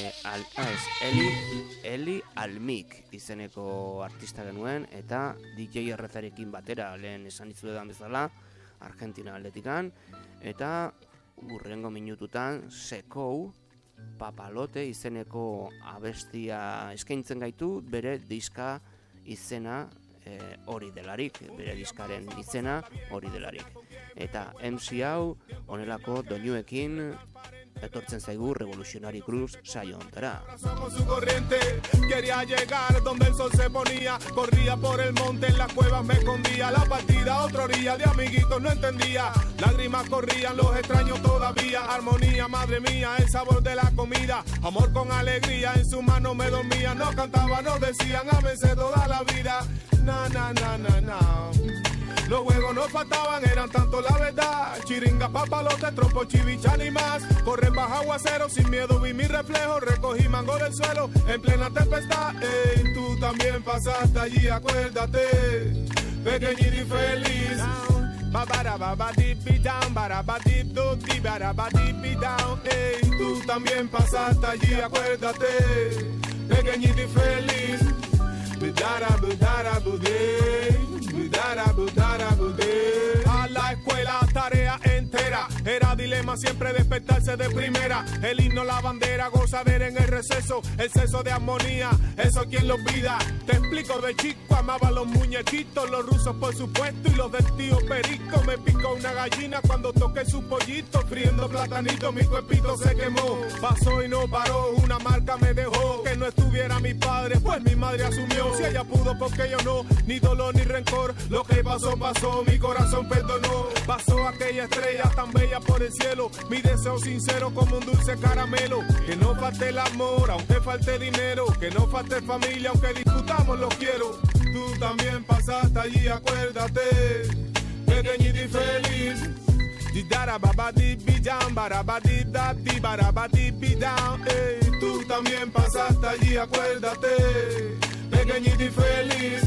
Eli Almik izeneko artista genuen, eta DJ Errezarekin batera, lehen esan izuetan bezala, Argentina aldetikan, eta urrengo minututan Sekou Papalote izeneko abestia eskaintzen gaitu, bere diska izena hori delarik, bere diskaren izena hori delarik. Eta MC hau honelako doinuekin etortzen zaigu Revolutionary Grooves saio hontara. Somos su corriente, quería llegar donde el sol se ponía, corría por el monte, en las cuevas me escondía, la partida a otra orilla, de amiguitos no entendía, lágrimas corrían, los extraños todavía, armonía, madre mía, el sabor de la comida, amor con alegría, en su mano me dormía, nos cantaban, nos decían, ámense toda la vida, na na na na na. Los juegos no faltaban, eran tanto la verdad. Chiringa, papalote, trompo, chivichán y más. Corren bajo aguacero, sin miedo vi mi reflejo. Recogí mango del suelo en plena tempestad. Ey, tú también pasaste allí, acuérdate. Pequeñito y feliz. Ey, tú también pasaste allí, acuérdate. Pequeñito y feliz. A la escuela, tarea entera. Era dilema siempre despertarse de primera. El himno, la bandera, gozadera en el receso. Exceso de armonía, eso quien lo pida. Te explico, de chico amaba los muñequitos. Los rusos por supuesto y los del tío Perico. Me picó una gallina cuando toqué su pollito. Friendo platanito, mi cuerpito se quemó. Pasó y no paró, una marca me dejó. Que no estuviera mi padre, pues mi madre asumió. Si ella pudo, porque yo no, ni dolor ni rencor. Lo que pasó, pasó, mi corazón perdonó. Pasó aquella estrella tan bella por el cielo. Mi deseo sincero como un dulce caramelo. Que no falte el amor, aunque falte dinero. Que no falte familia, aunque discutamos, lo quiero. Tú también pasaste allí, acuérdate. Pequeñito y feliz. Tú también pasaste allí, acuérdate. Pequeñito y feliz.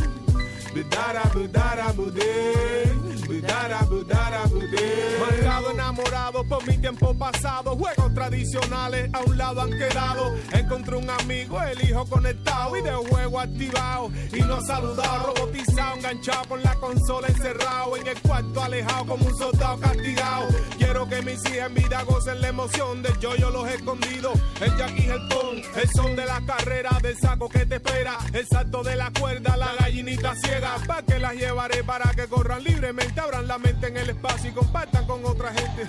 Marcado, enamorado por mi tiempo pasado. Juegos tradicionales a un lado han quedado. Encontré un amigo, el hijo conectado y de juego activado. Y no saludado, robotizado, enganchado con la consola, encerrado en el cuarto, alejado como un soldado castigado. Quiero que mis hijas en vida gocen la emoción del yo los escondidos. El Jackie, el pon, el son de la carrera, del saco que te espera, el salto de la cuerda, la gallinita ciega. Pa' que las llevaré para que corran libremente, abran la mente en el espacio y compartan con otra gente.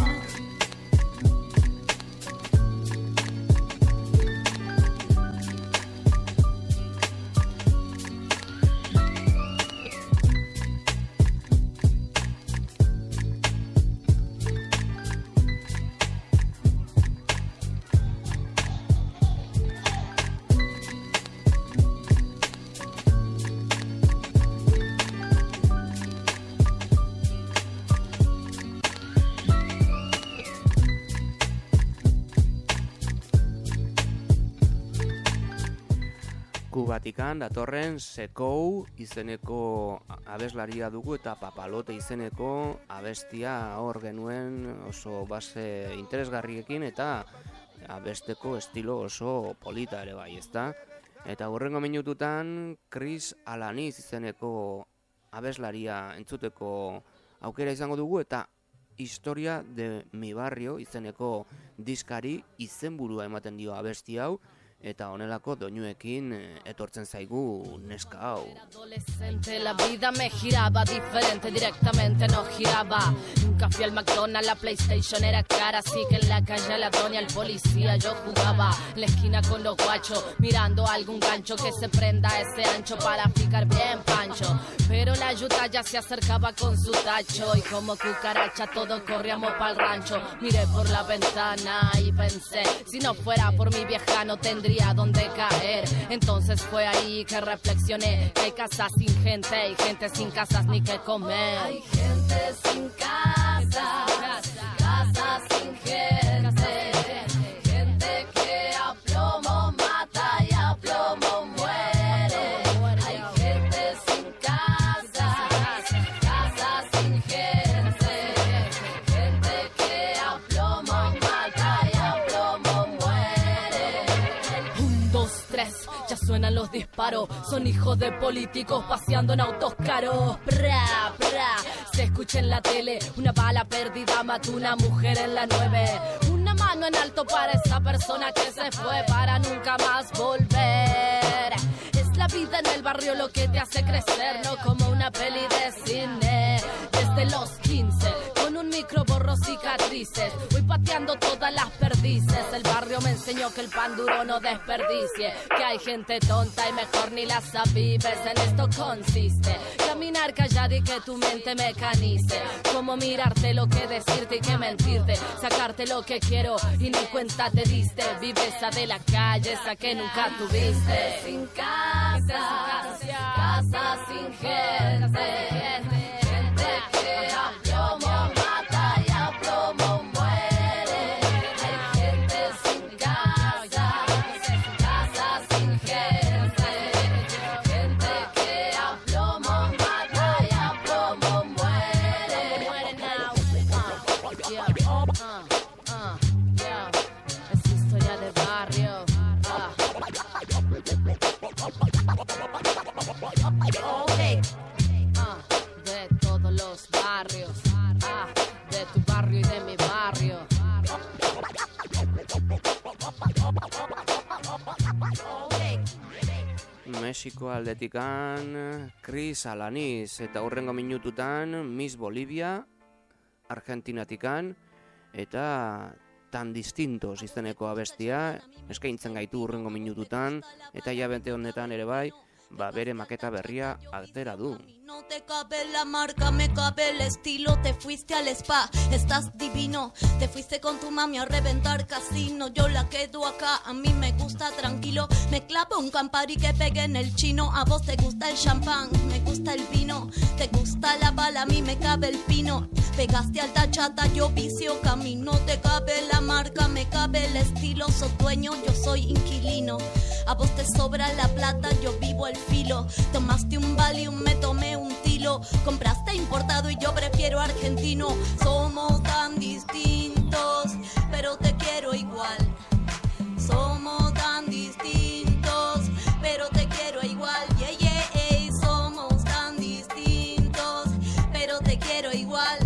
Kubatikan datorren Sekou izeneko abeslaria dugu eta Papalote izeneko abestia hor genuen oso base interesgarriekin eta abesteko estilo oso polita ere bai, ezta? Eta hurrengo minututan Chris Alaniz izeneko abeslaria entzuteko aukera izango dugu eta Historia de mi barrio izeneko diskari izenburua ematen dio abesti hau. Eta honelako doinuekin etortzen zaigu neska hau. Adolescente, la vida me giraba diferente, directamente no giraba. Nunca fui al McDonald's, la PlayStation era cara, así que en la calle a la doña, el policía yo jugaba. En la esquina con los guachos, mirando algún gancho que se prenda ese ancho para picar bien pancho. Pero la yuta ya se acercaba con su tacho y como cucaracha todos corríamos pa'l rancho. Miré por la ventana y pensé, si no fuera por mi vieja no tendría donde caer. Entonces fue ahí que reflexioné que hay casas sin gente y gente sin casas ni que comer. Hay gente sin casa, casas sin gente, gente que a plomo mata y a plomo muere. Hay gente sin casa, casas sin gente, gente que a plomo mata y a suenan los disparos. Son hijos de políticos paseando en autos caros. Pra, pra, se escucha en la tele. Una bala perdida mató una mujer en la 9. Una mano en alto para esa persona que se fue para nunca más volver. Es la vida en el barrio lo que te hace crecer, no como una peli de cine. Desde los 15, con un micro borro cicatrices, voy pateando todas las perdices. El barrio me enseñó que el pan duro no desperdicie, que hay gente tonta y mejor ni las avives. En esto consiste caminar callado y que tu mente mecanice. Como mirarte lo que decirte y que mentirte, sacarte lo que quiero y ni cuenta te diste. Vive esa de la calle, esa que nunca tuviste. Sin casa, casa sin gente, gente que a plomo mata y a plomo muere. Hay gente sin casa, casa sin gente, gente que a plomo mata y a plomo muere. Es historia de barrio. Okay. De todos los barrios, de tu barrio y de mi barrio. Okay. Mexiko aldetikan Chris Alanis eta hurrengo minututan Miss Bolivia, Argentinatikan eta Tan Distintos izeneko abestia eskaintzen gaitu hurrengo minututan eta hilabete honetan ere bai, bere maketa berria atera du. No te cabe la marca, me cabe el estilo. Te fuiste al spa, estás divino. Te fuiste con tu mami a reventar casino. Yo la quedo acá, a mí me gusta tranquilo. Me clavo un Campari que pegue en el chino. A vos te gusta el champán, me gusta el vino. Te gusta la bala, a mí me cabe el pino. Pegaste alta chata, yo vicio camino. Te cabe la marca, me cabe el estilo. Sos dueño, yo soy inquilino. A vos te sobra la plata, yo vivo el filo. Tomaste un Valium, me tomé un tilo. Compraste importado y yo prefiero argentino. Somos tan distintos, pero te quiero igual. Somos tan distintos, pero te quiero igual. Yeah, yeah, yeah. Somos tan distintos, pero te quiero igual.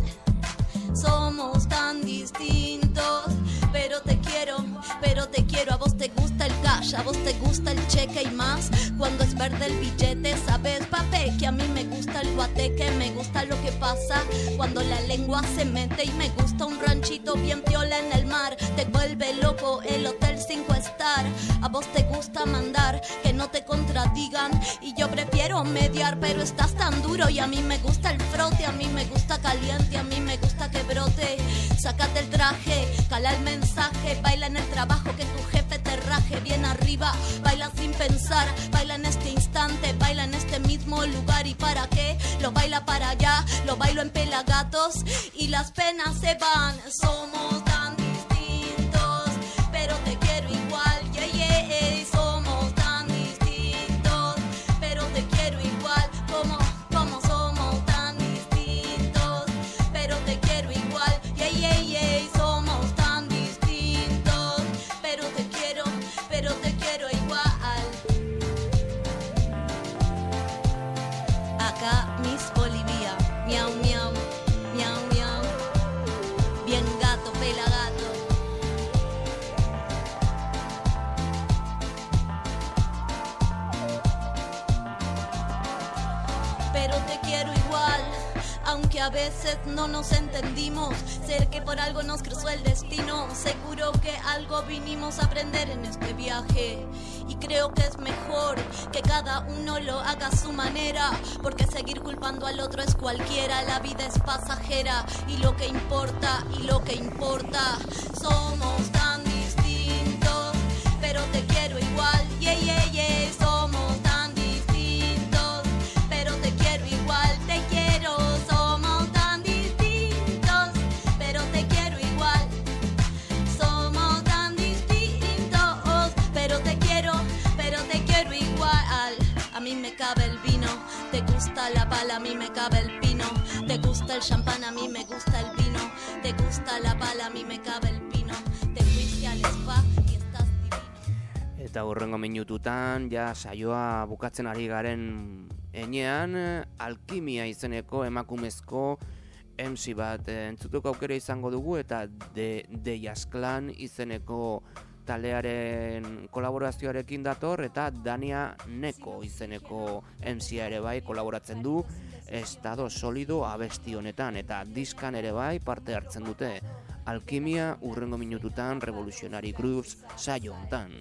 Somos tan distintos, pero te quiero. A vos te gusta el cash, a vos te gusta el cheque y más. Cuando es verde el billete, sabes, papé, que a mí me gusta el guateque. Me gusta lo que pasa cuando la lengua se mete. Y me gusta un ranchito bien piola en el mar. Te vuelve loco el hotel 5 star. A vos te gusta mandar, que no te contradigan. Y yo prefiero mediar, pero estás tan duro. Y a mí me gusta el frote, a mí me gusta caliente, a mí me gusta que brote. Sácate el traje, cala el mensaje. Baila en el trabajo, que tu jefe te raje. Bien arriba, baila sin pensar. Baila en este instante, baila en este mismo lugar. ¿Y para qué? Lo baila para allá, lo bailo en Pelagatos. Y las penas se van. Somos tan distintos, pero te quiero igual. Yeah, yeah, yeah. Somos tan distintos, pero te quiero igual. Como somos tan distintos, pero te quiero igual. Yeah, yeah, yeah. Somos tan distintos, pero te quiero igual. Acá Miss Bolivia, miau miau, miau miau. Bien gato, pelagato. Pero te quiero igual, aunque a veces no nos entendimos. Sé que por algo nos cruzó el destino. Seguro que algo vinimos a aprender en este viaje. Y creo que es mejor que cada uno lo haga a su manera, porque seguir culpando al otro es cualquiera. La vida es pasajera y lo que importa, somos tan distintos, pero te quiero igual. Yeah, yeah, yeah. Somos tan distintos, pero te quiero igual. Te quiero, somos tan distintos, pero te quiero igual. Somos tan distintos, pero te quiero igual. A mí me cabe el vino, te gusta la bala, a mí me cabe el pino. Te gusta el champán, a mí me gusta el vino. Te gusta la bala, a mí me cabe el pino. Te fuiste al spa y estás divino. Eta hurrengo minututan, ja saioa bukatzen ari garen enean, Alkimia izeneko emakumezko MC bat entzutuko aukera izango dugu, eta The Jazz Clan izeneko taldearen kolaborazioarekin dator, eta Dania Neko izeneko MC ere bai kolaboratzen du Estado Solido abesti honetan, eta diskan ere bai parte hartzen dute. Alkimia hurrengo minututan Revolutionary Grooves saio hontan.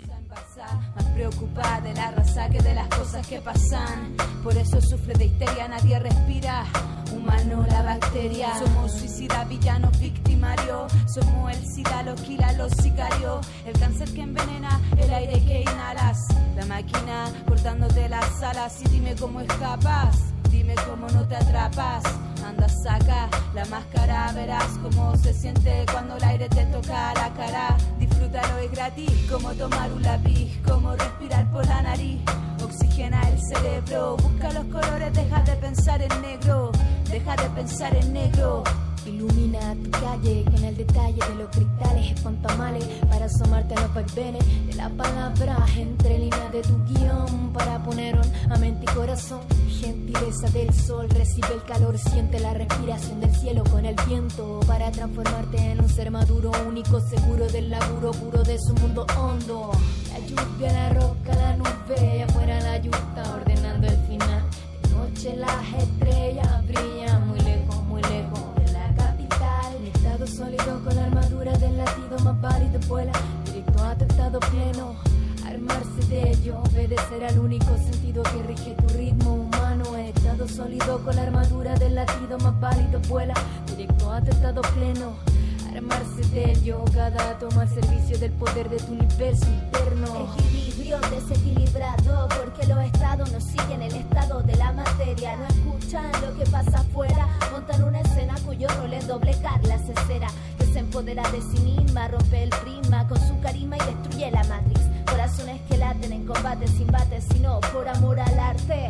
Más preocupada de la raza que de las cosas que pasan. Por eso sufre de histeria, nadie respira. Humano la bacteria. Somos suicida, villano, victimario. Somos el SIDA, los kila, los sicarios. El cáncer que envenena, el aire que inhalas. La máquina cortándote las alas. Y dime cómo escapas. Dime cómo no te atrapas. Anda, saca la máscara, verás cómo se siente cuando el aire te toca la cara. Disfrútalo, es gratis, como tomar un lápiz, como respirar por la nariz. Oxigena el cerebro, busca los colores, deja de pensar en negro. Deja de pensar en negro. Ilumina tu calle con el detalle de los cristales espantamales para asomarte a los vaivenes de la palabra entre líneas de tu guión para poner a mente y corazón. Gentileza del sol, recibe el calor, siente la respiración del cielo con el viento para transformarte en un ser maduro, único, seguro del laburo, puro de su mundo hondo. La lluvia, la roca, la nube, y afuera la yuta ordenando el final. De noche las estrellas brillan muy lejos de la capital. Un estado sólido con la armadura del latido más válido, vuela directo a tu estado pleno. Armarse de ello, obedecer al único sentido que rige tu ritmo humano. Estado sólido con la armadura del latido más válido, vuela directo a tu estado pleno. Armarse de ello, cada átomo al servicio del poder de tu universo interno. Equilibrio desequilibrado, porque los estados no siguen el estado de la materia. No escuchan lo que pasa afuera, montan una escena cuyo rol es doblegar la cesera. Que se empodera de sí misma, rompe el prisma con su carisma y destruye la Matrix. Corazones que laten en combate sin bate, sino por amor al arte.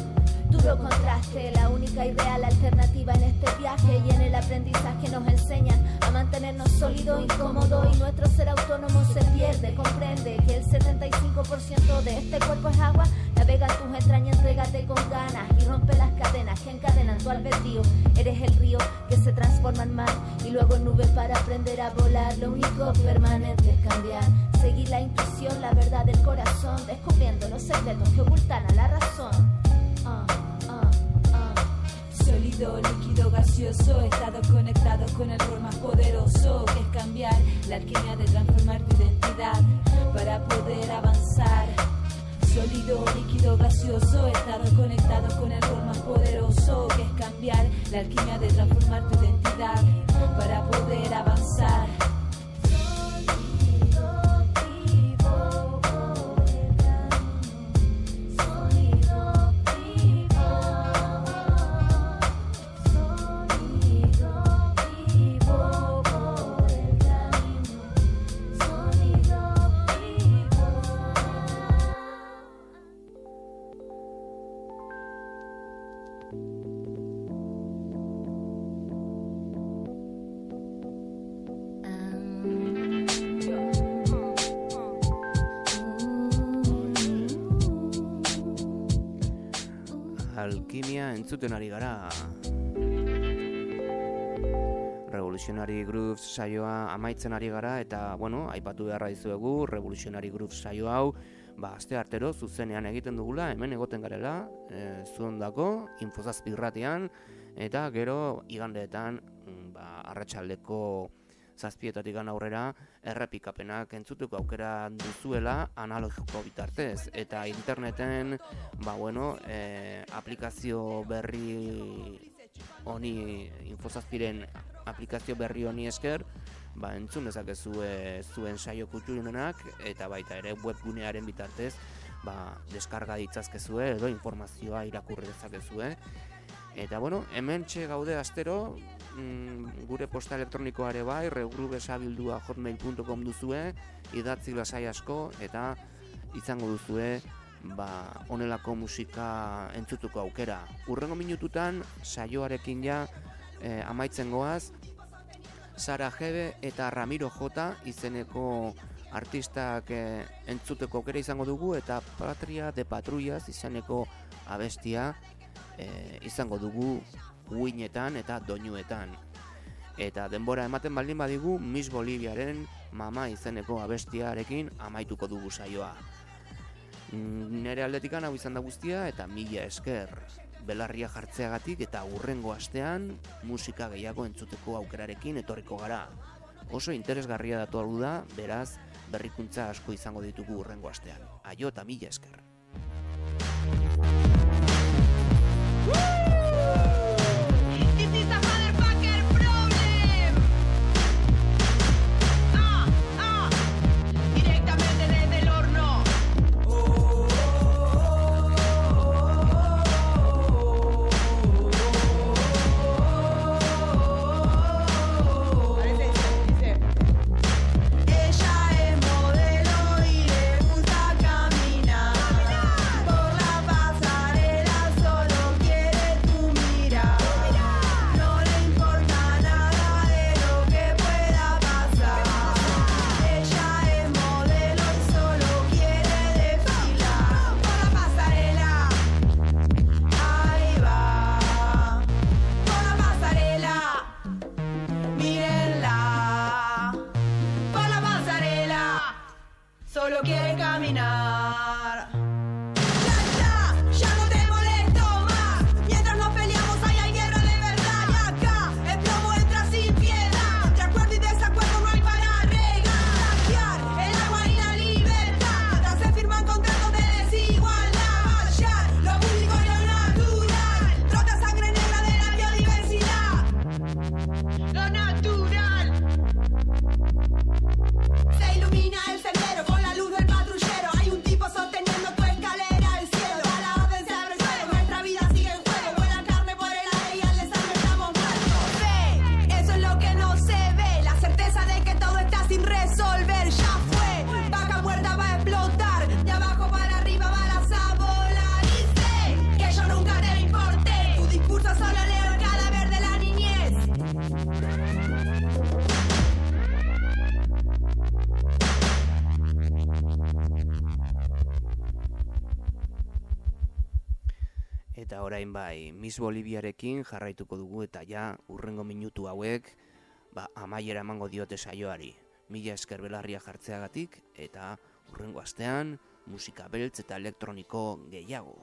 Duro contraste, la única y real alternativa en este viaje y en el aprendizaje nos enseñan a mantenernos sólidos, incómodos y nuestro ser autónomo se pierde. Comprende que el 75% de este cuerpo es agua. Navega en tus entrañas, entrégate con ganas y rompe las cadenas que encadenan tu albedrío. Eres el río que se transforma en mar y luego en nube para aprender a volar. Lo único permanente es cambiar, seguir la intuición, la verdad del corazón, descubriendo los secretos que ocultan a la razón. Sólido, líquido, gaseoso, estados conectados con el rol más poderoso, que es cambiar la alquimia de transformar tu identidad para poder avanzar. Sólido, líquido, gaseoso, estados conectados con el rol más poderoso, que es cambiar la alquimia de transformar tu identidad para poder avanzar. Alkimia entzuten ari gara. Revolutionary Grooves saioa amaitzen ari gara, eta, bueno, aipatu beharra dizuegu, Revolutionary Grooves saio hau, aste artero zuzenean egiten dugula, hemen egoten garela, zuondako, Infozazpi irratian, eta gero igandeetan, arratsaldeko 7:00 aurrera, errepikapenak entzutuko aukera duzuela analogiko bitartez, eta interneten, aplikazio berri honi, Infozazpiren aplikazio berri honi esker, entzun dezakezue zuen saio kutxunenak, eta baita ere webgunearen bitartez, deskarga ditzazkezue edo informazioa irakurri dezakezue. Eta hemen gaude astero, gure posta elektronikoare bai, regrubesabildua@hotmail.com duzue, idatzi lasai asko, eta izango duzue honelako musika entzutuko aukera. Hurrengo minututan saioarekin ja amaitzen goaz, Sara Jebe eta Ramiro J izeneko artistak entzuteko aukera izango dugu, eta Patria de Patrullas izeneko abestia izango dugu uinetan eta doinuetan. Eta denbora ematen baldin badigu, Miss Boliviaren Mama izeneko abestiarekin amaituko dugu saioa. Nere aldetikan hau izan da guztia, eta mila esker belarria jartzeagatik, eta hurrengo astean musika gehiago entzuteko aukerarekin etorriko gara. Oso interesgarria datu da, beraz berrikuntza asko izango ditugu hurrengo astean. Aio eta mila esker. Eta orain bai, Miss Boliviarekin jarraituko dugu, eta ja hurrengo minutu hauek amaiera emango diote saioari. Mila esker belarria jartzeagatik, eta hurrengo astean musika beltz eta elektroniko gehiago.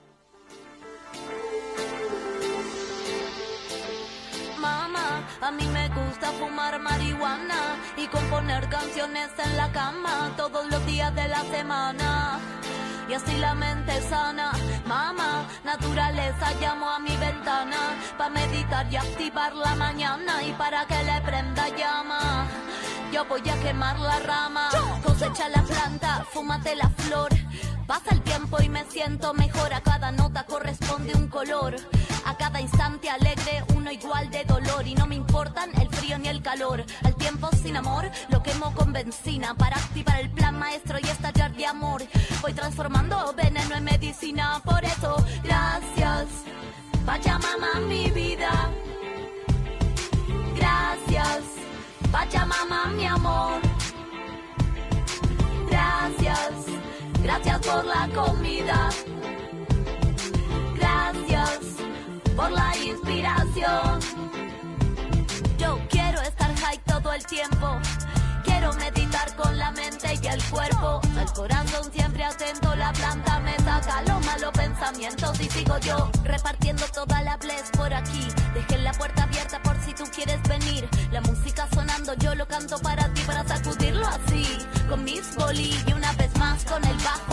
Mamá, a mí me gusta fumar marihuana y componer canciones en la cama todos los días de la semana. Y así la mente sana, mamá, naturaleza llamo a mi ventana, pa' meditar y activar la mañana y para que le prenda llama. Yo voy a quemar la rama, cosecha la planta, fúmate la flor. Pasa el tiempo y me siento mejor, a cada nota corresponde un color. A cada instante alegre, uno igual de dolor. Y no me importan el frío ni el calor. Al tiempo sin amor, lo quemo con benzina para activar el plan maestro y estallar de amor. Voy transformando veneno en medicina. Por eso, gracias, Pachamama, mi vida. Gracias, Pachamama, mi amor. Gracias, gracias por la comida. Gracias por la inspiración. Yo quiero estar high todo el tiempo. Quiero meditar con la mente y el cuerpo. El corazón siempre atento, la planta me saca los malos pensamientos. Y sigo yo repartiendo toda la bless por aquí. Dejé la puerta abierta por si tú quieres venir. La música sonando, yo lo canto para ti, para sacudirlo así. Con Miss Boli y una vez más con el bajo.